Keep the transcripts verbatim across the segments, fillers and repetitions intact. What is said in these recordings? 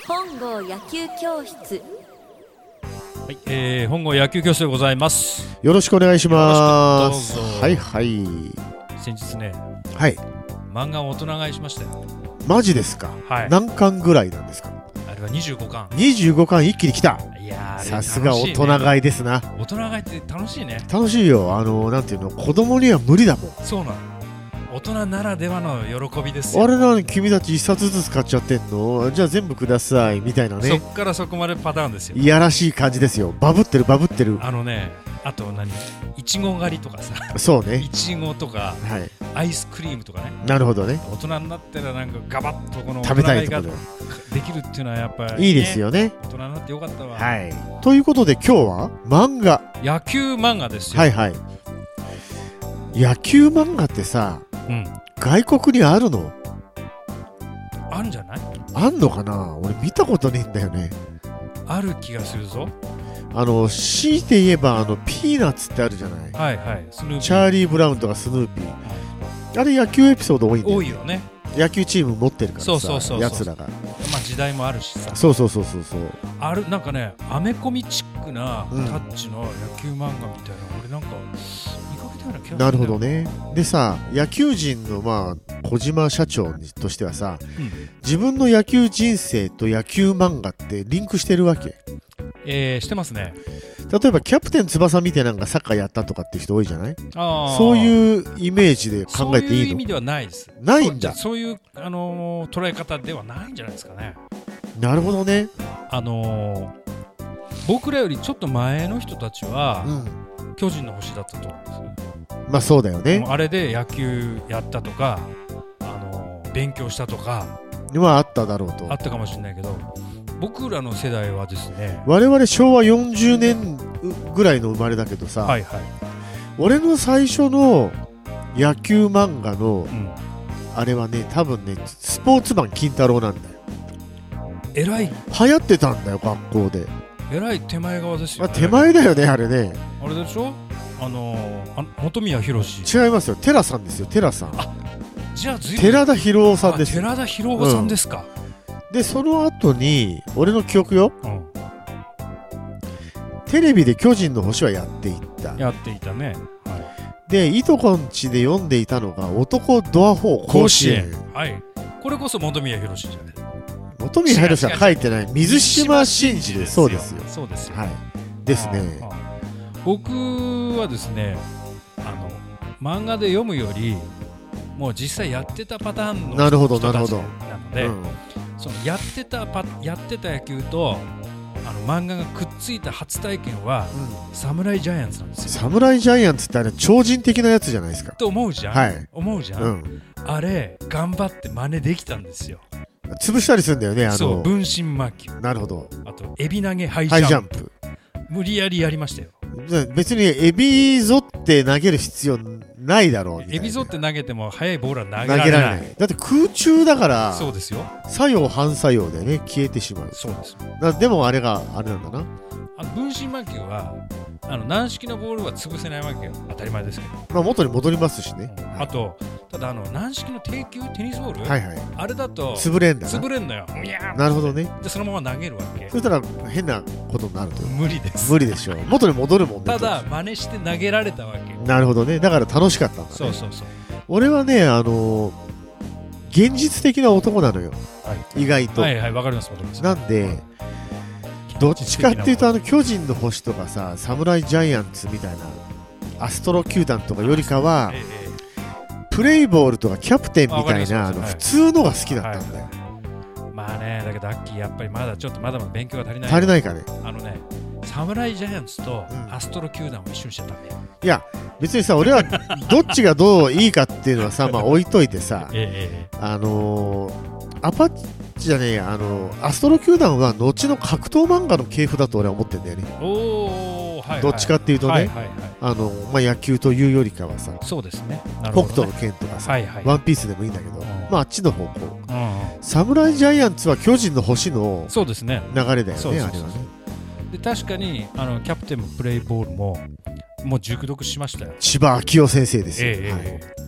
本郷野球教室。 はい、えー、本郷野球教室でございます。 よろしくお願いします。 よろしくどうぞ。 はいはい。 先日ね、 はい。 漫画を大人買いしましたよ。 マジですか。 はい。 何巻ぐらいなんですか。 あれはにじゅうごかん。 にじゅうごかん一気に来た。 いやー、 さすが大人買いですな。 大人買いって楽しいね。 楽しいよ。あのなんていうの、子供には無理だもん。 そうなの。大人ならではの喜びですよ。 あれなに君たち一冊ずつ買っちゃってんの？じゃあ全部くださいみたいなね。 そっからそこまでパターンですよ。 いやらしい感じですよ。バブってるバブってる。 あのね、あと何、いちご狩りとかさ。 そうね。 いちごとか、はい、アイスクリームとかね。 なるほどね。 大人になったらなんかガバッとこの食べたいところできるっていうのはやっぱり、ね、 いいですよね。 大人になってよかったわ。 はい。ということで今日は漫画。 野球漫画ですよ。 はいはい。野球漫画ってさ、うん、外国にあるの？ あるんじゃない？ あんのかな？俺見たことねえんだよね。 ある気がするぞ。 あの強いて言えばあのピーナッツってあるじゃない。 はいはい。スヌーピー。 チャーリー・ブラウンとかスヌーピー、はい、あれ野球エピソード多いんだよね。 多いよね。野球チーム持ってるからさ。 そうそうそうそう。やつらが。 まあ時代もあるしさ。 そうそうそうそうそう。 あるなんかね、アメコミチックなタッチの野球漫画みたいな、うん、俺なんか見かけたような気がする。 なるほどね。でさ、野球人のまあ小島社長としてはさ、うん、自分の野球人生と野球漫画ってリンクしてるわけ。 えー、してますね。 例えばキャプテン翼みたいなのがサッカーやったとかって人多いじゃない？ あ、 そういうイメージで考えていいの？そういう意味ではないです。 ないんだ。 そう、そういう、あのー、捉え方ではないんじゃないですかね。 なるほどね。 あのー、僕らよりちょっと前の人たちは、うん、巨人の星だったと思うんですよ。 まあそうだよね。 あれで野球やったとか、あのー、勉強したとかはあっただろうと。 あったかもしれないけど、僕らの世代はですね、 我々しょうわよんじゅうねんぐらいの生まれだけどさ、はいはい、俺の最初の野球漫画の、うん、あれはね、多分ね、スポーツマン金太郎なんだよ。 えらい流行ってたんだよ、学校で。 えらい手前側ですよね。 あ、手前だよね、あれね。 あれでしょ、あのー、あ本宮宏。 違いますよ、寺さんですよ、寺さん。 あ、じゃあずいぶん寺田博夫さんです。 寺田博夫さんですか。 うん、でその後に俺の記憶よ、うん、テレビで巨人の星はやっていったやっていたね、はい、 でいとこんちで読んでいたのが男ドアフォー甲子園、 はい、これこそ本宮宏じゃない。 本宮宏は書いてない、水島新司です。そうですよ、 そうですよ、 はい、ですね。 ああ、僕はですね、あの漫画で読むよりもう実際やってたパターンの人たちなので、うん、そのやってたパやってた野球とあの漫画がくっついた初体験は、うん、サムライジャイアンツなんですよ。 サムライジャイアンツってあれ超人的なやつじゃないですかと思うじゃん、はい、思うじゃん、うん、あれ頑張って真似できたんですよ。 潰したりするんだよね、あのそう、分身魔球。 なるほど。 あとエビ投げハイジャンプ、ンプ無理やりやりましたよ。 別にエビぞって投げる必要ないだろうみたいな。 エビぞって投げても速いボールは投げられない。投げられない。 だって空中だから。 そうですよ。 作用反作用でね、消えてしまう。 そうです。 だでもあれがあれなんだな。 あの分身魔球はあの軟式のボールは潰せないわけよ。当たり前ですけど。 まあ元に戻りますしね。 うん、あとただあの軟式の低球テニスボール、 はいはい、 あれだと潰れんだな。 潰れんのよ。 なるほどね。 でそのまま投げるわけ。 そしたら変なことになると。 無理です。 無理でしょう。元に戻るもんね。 ただ真似して投げられたわけ。 なるほどね。だから楽しかったんだね。 そうそうそう。 俺はね、あのー、現実的な男なのよ。はい、意外と。 はいはい、わかりますわかります。 なんで。どっちかっていうとあの巨人の星とかさ、サムライジャイアンツみたいなアストロ球団とかよりかは、ええ、プレイボールとかキャプテンみたいなあの普通のが好きだったんだよ。 はい、まあね、だけどアッキーやっぱりまだちょっとまだまだ勉強が足りない。 足りないかね。 あのね、サムライジャイアンツとアストロ球団を一緒にしちゃったんだよ。 いや別にさ、俺はどっちがどういいかっていうのはさ、まあ置いといてさ、ええ、あのー、アパッチじゃねえや、あのアストロ球団は後の格闘漫画の系譜だと俺は思ってるんだよね。 おー、はいはい、 どっちかっていうとね、はいはいはい、あのまあ、野球というよりかはさ、 そうですね、 北斗の拳とかさ、はいはい、ワンピースでもいいんだけど、うん、まあ、あっちの方向、うん、サムライジャイアンツは巨人の星の流れだよね、あれはね。 で確かにあのキャプテンもプレイボールももう熟読しましたよ。 千葉明夫先生ですよ、 えーはい、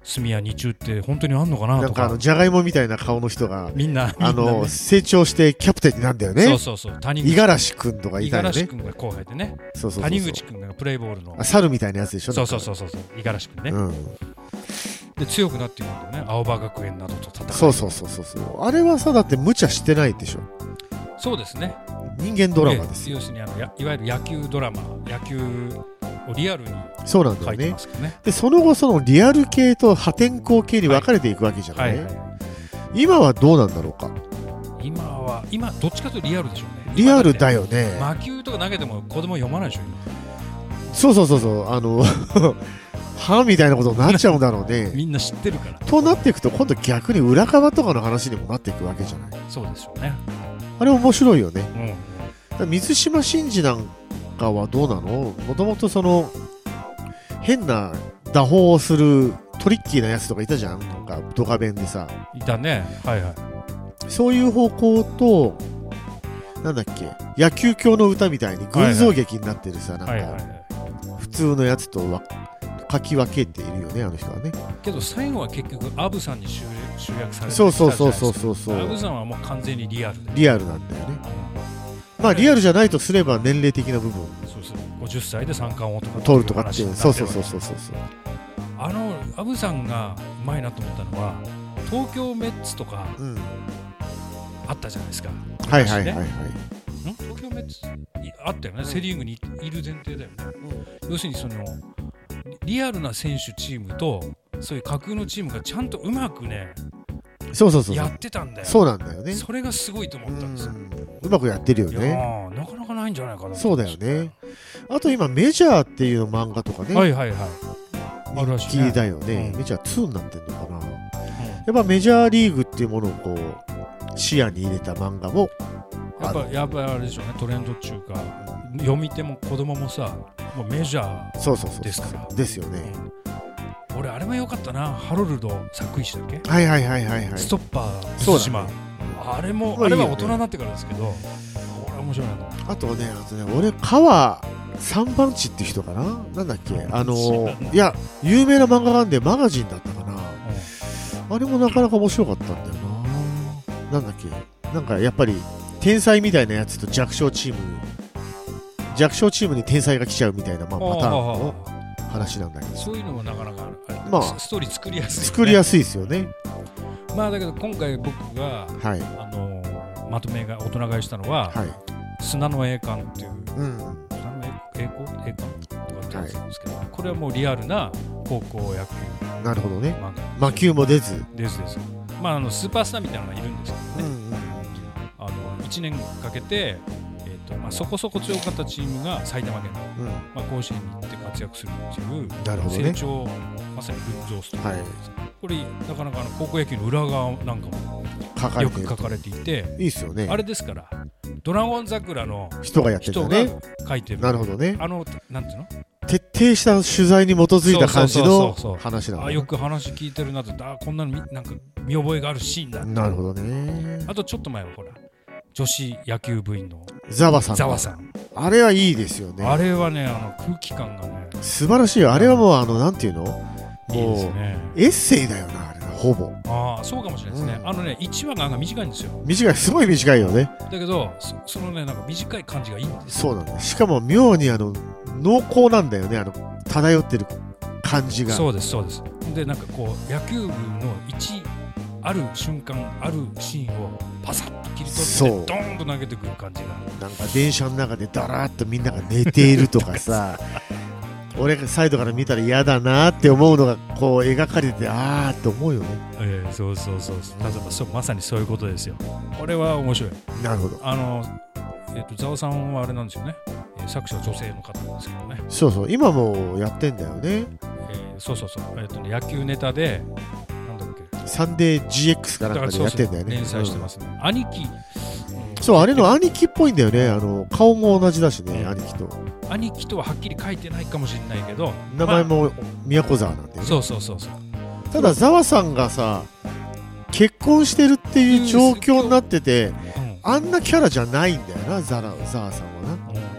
住谷二中って本当にあんのかなとか、 なんかあのじゃがいもみたいな顔の人がみんなあの、 ね、 成長してキャプテンになるんだよね。 そうそうそう、谷口五十嵐君とかいたよね。 五十嵐君が後輩でね、 そうそうそうそう、 谷口君がプレイボールのあ猿みたいなやつでしょ。 そうそうそうそう、五十嵐君ね、うん、で強くなっていくんだよね、青葉学園などと戦う。 そうそうそうそうそう、あれはさ、だって無茶してないでしょ。 そうですね、 人間ドラマですよ。 要するにあのやいわゆる野球ドラマ、野球をリアルにそうなんだよね。 書いてますよね。 でその後そのリアル系と破天荒系に分かれていくわけじゃない、はいはいはい、今はどうなんだろうか。 今は今どっちかというとリアルでしょうね。 リアルだよね。 魔球とか投げても子供読まないでしょ今。 そうそうそうそう、あの歯みたいなことになっちゃうんだろうねみんな知ってるから。 となっていくと今度逆に裏側とかの話にもなっていくわけじゃない。 そうでしょうね。 あれ面白いよね、 うん、 だ水島新司なんかはどうなの。もともとその変な打法をするトリッキーなやつとかいたじゃん、なんかドカベンでさいたね。はいはい。 そういう方向となんだっけ、野球狂の歌みたいに群像劇になってるさ、はいはい、なんか普通のやつとは書き分けているよね、あの人はね。 けど最後は結局アブさんに集集約されてる。 そうそうそうそうそうそう。 アブさんはもう完全にリアルでリアルなんだよね、うん、まあリアルじゃないとすれば年齢的な部分、 そうそう、ごじゅっさいで三冠王とか取るとかって、そうそうそうそうそう。 あのアブさんがうまいなと思ったのは東京メッツとか、うん、あったじゃないですか。 はいはいはいはい。 ん東京メッツあったよね、うん、セリーグにいる前提だよね、うん、要するにそのリアルな選手チームとそういう架空のチームがちゃんとうまくね、 そうそうそうやってたんだよ。 そうなんだよね。 それがすごいと思ったんですよ。 う, うまくやってるよね。 いやなかなかないんじゃないかな。 そうだよね。あと今メジャーっていう漫画とかね、 はいはいはい、 人気だよね、うん、メジャーツーになってんのかな、うん、やっぱメジャーリーグっていうものをこう視野に入れた漫画もやっぱやっぱあれでしょうね、トレンドっていうか、うん、読み手も子供もさもうメジャーですから。 そうそうそうですよね、 うん、俺あれも良かったな、ハロルド作石だっけ。 はいはいはいはいはい。 ストッパー水島、ね、あれも、まあいいね、あれは大人になってからですけど、これは面白いな。あとね、あとね、俺川三番地っていう人かな、なんだっけ、あのー、いや有名な漫画があんでマガジンだったかな、うん、あれもなかなか面白かったんだよな。なんだっけ、なんかやっぱり天才みたいなやつと弱小チーム弱小チームに天才が来ちゃうみたいな、まあ、パターンの話なんだけど、 そういうのもなかなかあれ、 まあ、 ストーリー作りやすい、ね、 作りやすいですよね。 まあだけど今回僕が、はい、あのー、まとめが大人買いしたのは、はい、砂の栄冠っていう、うん、砂の栄光栄冠とかってやつなんですけど、はい、これはもうリアルな高校野球。 なるほどね。魔球も出ず出ずです。まああのスーパースターみたいなのがいるんですけどね、うんうん、あのいちねんかけて、えーとまあ、そこそこ強かったチームが埼玉県の、うん、まあ、甲子園に行って活躍するっていう、 なるほどね、 成長、まさに群像ストーリーですか、はい、これなかなかあの高校野球の裏側なんかもよく書かれていて、 いいっすよね。あれですからドラゴン桜の人がやってるんだね、 人が書いてる。 なるほどね。 あのなんていうの、 徹底した取材に基づいた感じの話なの。 あ、よく話聞いてるなと、あ、こんなのなんか見覚えがあるシーンだ。 なるほどね。 あとちょっと前はほら女子野球部員のザワさん。 ザワさん。 あれはいいですよね。 あれはね、あの空気感がね素晴らしいよ。あれはもうあのなんていうの、もういいですね、 エッセイだよな、あれほぼ。 ああ、そうかもしれないですね、うん、あのねいちわが短いんですよ。 短い、すごい短いよね。 だけど そ, そのねなんか短い感じがいいんですよ。そうなんだ。しかも妙にあの濃厚なんだよね、あの漂ってる感じが。 そうですそうです。でなんかこう野球部の一ある瞬間あるシーンをパサッと切り取ってドーンと投げてくる感じが、 なんか電車の中でダラーっとみんなが寝ているとかさ俺がサイドから見たら嫌だなって思うのがこう描かれて、あーって思うよね、 えー、そうそうそうそう、例えばそうまさにそういうことですよ。これは面白い。 なるほど。 あのえーと、ザワさんはあれなんですよね、えー、作者は女性の方なんですけどね。 そうそう、今もやってんだよね、 えー、そうそうそう、えーとね、野球ネタでなんだっけ、 サンデー ジーエックス かなんかでやってんだよね。 連載してますね、うん、兄貴、 そう、あれの兄貴っぽいんだよね。あの顔も同じだしね、兄貴と兄貴とははっきり書いてないかもしれないけど、 名前も宮古沢なんだよね、 そうそうそうそう。 ただザワさんがさ結婚してるっていう状況になってて、うん、あんなキャラじゃないんだよな、ザラザワさんはな、 うん、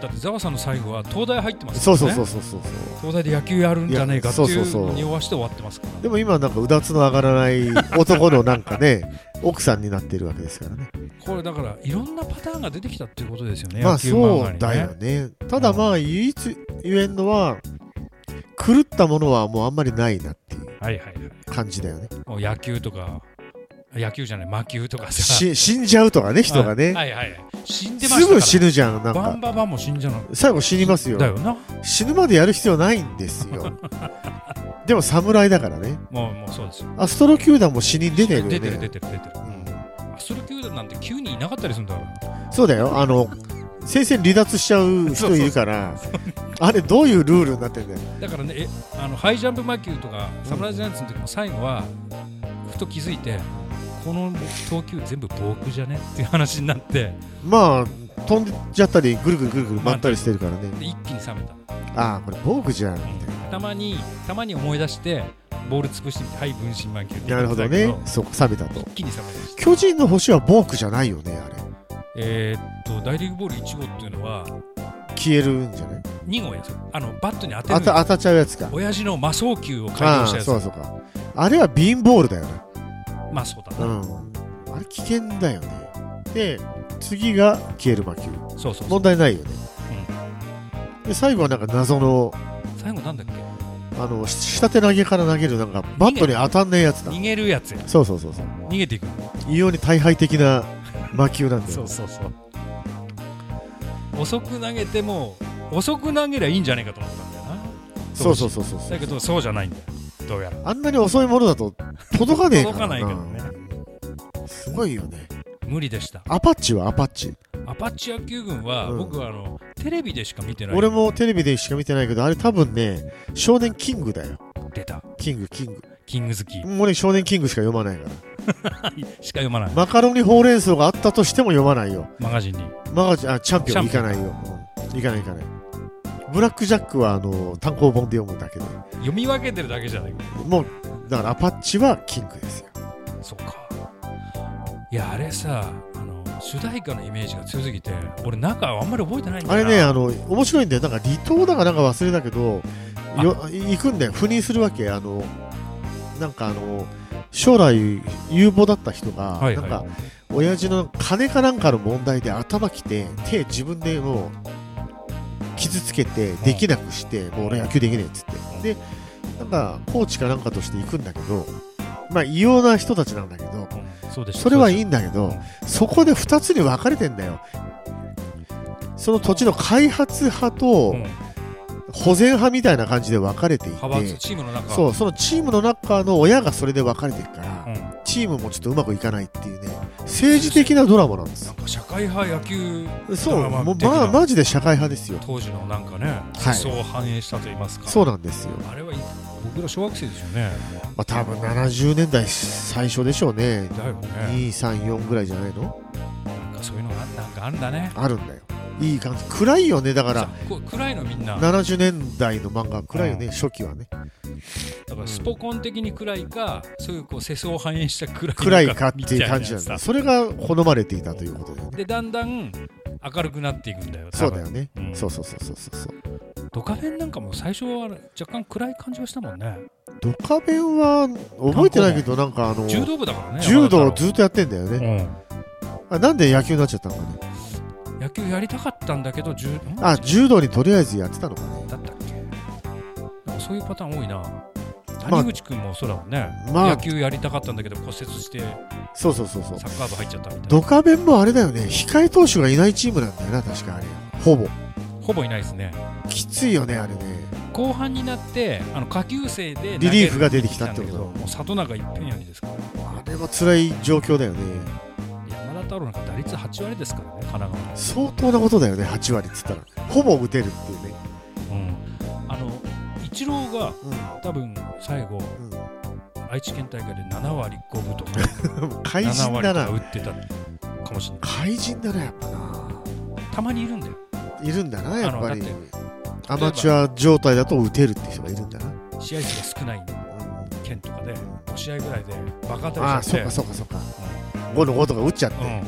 だってザワさんの最後は東大入ってますからね。 そうそうそうそうそう東大で野球やるんじゃねえかっていうそうそうそうのに匂わして終わってますから。 でも今なんかうだつの上がらない男のなんかね奥さんになってるわけですからね。 これだからいろんなパターンが出てきたっていうことですよね。 まあ野球漫画にね。 そうだよね。ただまあ唯一言えんのは狂ったものはもうあんまりないなっていう感じだよね。 もう野球とか野球じゃない魔球とかさし死んじゃうとかね人がね、 はいはいはい、死んでましたからすぐ死ぬじゃん。なんかバンババンも死んじゃうの最後死にますよ。 だよな。 死ぬまでやる必要ないんですよでも侍だからね。 もうもうそうですよ。 アストロ球団も死人出てるよね。 出てる出てる出てる、うん、アストロ球団なんてきゅうにんいなかったりするんだから。 そうだよ。あの戦線離脱しちゃう人いるからあれどういうルールになってんだよ。 だからねえあのハイジャンプ魔球とか侍ジャイアンツの時も最後はふと気づいてこの投球全部ボークじゃねっていう話になってまあ飛んでっちゃったりぐるぐるぐるぐる回ったりしてるからね。 で一気に冷めた。 ああこれボークじゃんみたいな。 たまにたまに思い出してボール潰してみてはい分身魔球ってなるほどね。そこ冷めたと。 一気に冷めました。 巨人の星はボークじゃないよねあれ。 えー、っと大リーグボールいち号っていうのは消えるんじゃない。 に号やつ。あのバットに当てるあた当たっちゃうやつか。 親父の魔送球を改良したやつ。 ああそうそうか。あれはビーンボールだよね。 まあそうだな、 うん、あれ危険だよね。で次が消える魔球。 そうそうそう問題ないよね、うん、で最後はなんか謎の最後なんだっけあの下手投げから投げるなんかバットに当たんねえやつだ。 逃げるやつや。 そうそうそうそう。 逃げていく異様に大敗的な魔球なんだよそうそうそう遅く投げても遅く投げりゃいいんじゃないかと思ったんだよな。 そうそうそうそうそう。 だけどそうじゃないんだよどうやら。 あんなに遅いものだと届かねえからな。 届かないからね。 すごいよね。 無理でした。 アパッチはアパッチアパッチ野球軍は、うん、僕はあのテレビでしか見てない。 俺もテレビでしか見てないけどあれ多分ね少年キングだよ。 出たキングキングキング好き。 俺少年キングしか読まないからしか読まない。 マカロニほうれん草があったとしても読まないよ。 マガジンにマガジンあチャンピオン行かないよ、うん、行かない行かない。ブラックジャックはあの単行本で読むだけで読み分けてるだけじゃない。 もうだからアパッチはキングですよ。 そうか。いやあれさあの主題歌のイメージが強すぎて俺中あんまり覚えてないんだよな。 あれねあの面白いんだよ。なんか離島だかなんか忘れたけどよ行くんだよ。赴任するわけ。あのなんかあの将来有望だった人が、はいはい、なんか親父の金かなんかの問題で頭きて手自分でもう傷つけてできなくして、うん、もう俺野球できねえっつって、うん、でなんかコーチかなんかとして行くんだけどまあ異様な人たちなんだけど、うん、そうでしょ。それはいいんだけど、うん、そこでふたつに分かれてんだよ。その土地の開発派と、うん保全派みたいな感じで分かれていて、 派閥チームの中そうそのチームの中の親がそれで分かれていくから、うん、チームもちょっとうまくいかないっていうね政治的なドラマなんです。 なんか社会派野球そうもうまあマジで社会派ですよ。 当時のなんかね思想を反映したと言いますか、 はい、そうなんですよ。 あれは僕ら小学生ですよね。 まあ、多分ななじゅうねんだい最初でしょうね。 だよねにさんよんぐらいじゃないの。 なんかそういうのがなんかあるんだね。 あるんだよ。いい感じ。暗いよね。だから暗いのみんなななじゅうねんだいの漫画暗いよね、うん、初期はね。 だからスポコン的に暗いか、うん、そういうこう世相を反映した暗いか暗いかっていう感じなんだ。それが好まれていたということで、ね、 でだんだん明るくなっていくんだよ。 そうだよね、うん、そうそうそうそうそう。 ドカベンなんかも最初は若干暗い感じがしたもんね。 ドカベンは覚えてないけどなんかあの柔道部だからね。 柔道をずっとやってんだよね、うん、あなんで野球になっちゃったのかね。 野球やりたかったんだけど柔あ柔道にとりあえずやってたのかね。 だったっけ。なんかそういうパターン多いな。谷口君もそうだもんね、まあ、野球やりたかったんだけど骨折してそうそうそうそうサッカー部入っちゃったみたいな。 ドカベンもあれだよね控え投手がいないチームなんだよな確かあれほぼほぼいないですね。 きついよねあれね。 後半になってあの下級生でリリーフが出てきたってこと。もう里中一辺やりですから。 あれは辛い状況だよね。 山田太郎なんか打率はちわりですからね神奈川。 相当なことだよねはちわりっつったらほぼ打てるっていうね。 うんあのイチローが、うん、多分最後、うん、愛知県大会でななわりごぶとか怪人だな。 打ってたかもしれない。 怪人だなやっぱな。 たまにいるんだよ。 いるんだなやっぱり。アマチュア状態だと打てるって人がいるんだな。 試合数が少ない県とかでご試合ぐらいでバカ当たりしちゃって。 ああそうかそうかそうか、うん、ごのごとか打っちゃって、 うん、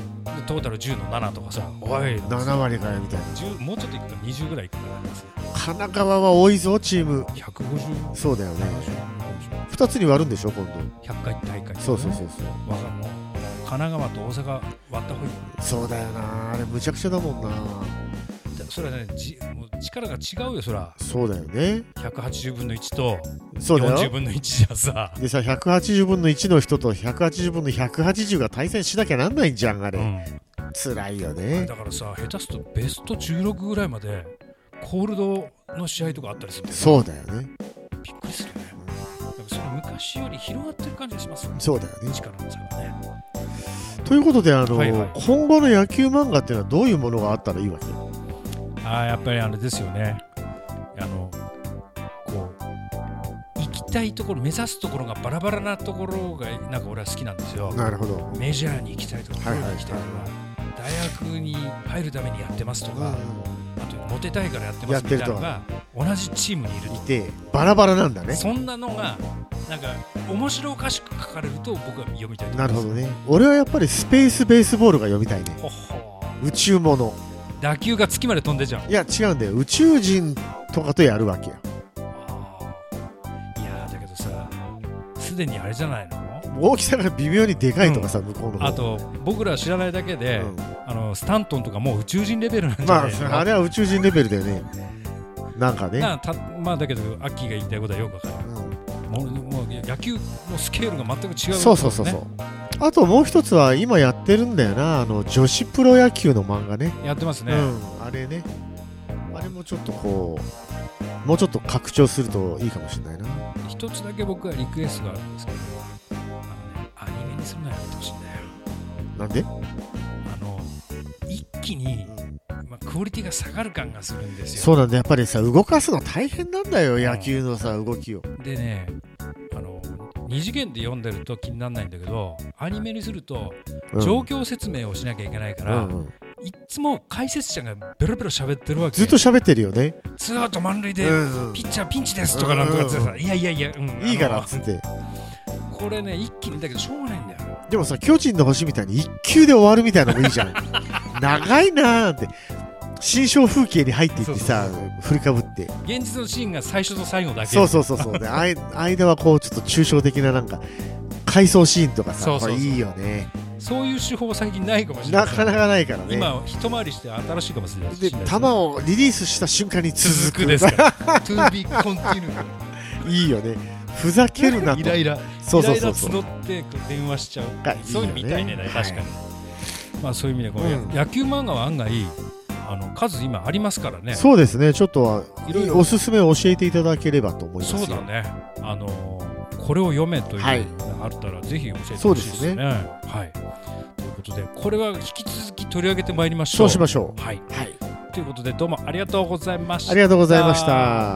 トータルじゅうのななとかさ、おいななわりかよみたいな。 じゅうもうちょっといくとにじゅうぐらいいくからね。 神奈川は多いぞチーム。 ひゃくごじゅう。 そうだよね。ふたつに割るんでしょ今度。 ひゃっかい大会、ね、 そうそうそうそう。 わかるの。神奈川と大阪割った方がいい。 そうだよな、あれむちゃくちゃだもんな。 それはね、じもう力が違うよ、そら。 そうだよね。 ひゃくはちじゅうぶんのいちとそうだよよんじゅうぶんのいちじゃさ。 でさ、ひゃくはちじゅうぶんのいちの人とひゃくはちじゅうぶんのひゃくはちじゅうが対戦しなきゃなんないんじゃん、あれ。うん、辛いよね。 だからさ、下手するとベストじゅうろくぐらいまでコールドの試合とかあったりするんだよね。 そうだよね。 びっくりするね。それ昔より広がってる感じがしますよね。 そうだよね。 力の差がね。 ということで、あの、 はいはい、 今後の野球漫画っていうのはどういうものがあったらいいわけ？ あ、やっぱりあれですよね。あのこう行きたいところ、目指すところがバラバラなところがなんか俺は好きなんですよ。 なるほど。 メジャーに行きたいとか、プロに行きたいとか、大学に入るためにやってますとか、うん、あとモテたいからやってますみたいなのが同じチームにいるいてバラバラなんだね。 そんなのがなんか面白おかしく書かれると僕は読みたいと思います。 なるほどね。俺はやっぱりスペースベースボールが読みたいね。ほほ宇宙もの。 打球が月まで飛んでじゃん。 いや違うんだよ、宇宙人とかとやるわけよ。 いやだけどさ、すでにあれじゃないの、 大きさが微妙にでかいとかさ、うん、向こうの方。 あと僕ら知らないだけで、うん、あのスタントンとかもう宇宙人レベルなんじゃないの。 まああれは宇宙人レベルだよね。なんかね。 なたまあだけどアッキーが言いたいことはよくわかる。うん、もうもう野球のスケールが全く違う、ね。 そうそうそうそう。あともう一つは今やってるんだよな、あの女子プロ野球の漫画ね。 やってますね。 うん、あれね。あれもちょっとこうもうちょっと拡張するといいかもしれないな。 一つだけ僕はリクエストがあるんですけど、あの、ね、アニメにするのやめてほしいんだよ。 なんで？ あの一気に、まあ、クオリティが下がる感がするんですよ。 そうなんだ、やっぱりさ、動かすの大変なんだよ、野球のさ動きを。 でね、あの二次元で読んでると気にならないんだけど、アニメにすると状況説明をしなきゃいけないから、うんうんうん、いつも解説者がベロベロ喋ってるわけ。 ずっと喋ってるよね。 ツーアウト満塁で、うんうん、ピッチャーピンチですとかなんとかってさ、うんうん、いやいやいや、うん、 いいからっつって。 これね、一気にだけどしょうがないんだよ。 でもさ、巨人の星みたいに一球で終わるみたいなのもいいじゃん。長いなーって。新象風景に入っていってさ、振りかぶって現実のシーンが最初と最後だけ。 そうそうそうそうで間はこうちょっと抽象的ななんか回想シーンとかさ、そうそうそう、これいいよね。 そういう手法最近ないかもしれない。 なかなかないからね。 今一回りして新しいかもしれないで、 球をリリースした瞬間に続くですからTo be continued いいよね。ふざけるなと。 イライラそうそうそうそう、 イライラ募って電話しちゃう。そういうの見たいね、確かに。まあそういう意味でこの、うん、野球漫画は案外あの数今ありますからね。そうですね。ちょっとはいろいろおすすめを教えていただければと思いますよ。そうだね。あのー、これを読めというのがあったら、はい、ぜひ教えてほしいですね。そうですね。はい。ということでこれは引き続き取り上げてまいりましょう。そうしましょう。はい。はい。ということでどうもありがとうございました。ありがとうございました。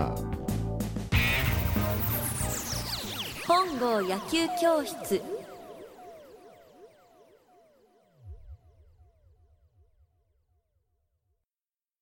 本郷野球教室。